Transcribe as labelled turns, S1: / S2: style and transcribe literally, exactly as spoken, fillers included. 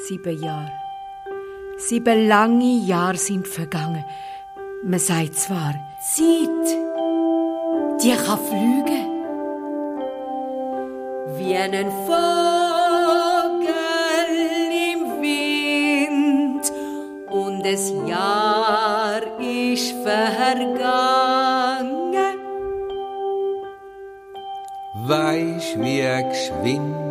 S1: Sieben Jahre. Sieben lange Jahre sind vergangen. Man sagt zwar, Zeit, die kann fliegen. Wie ein Vogel im Wind und das Jahr ist vergangen.
S2: Weisst, wie geschwind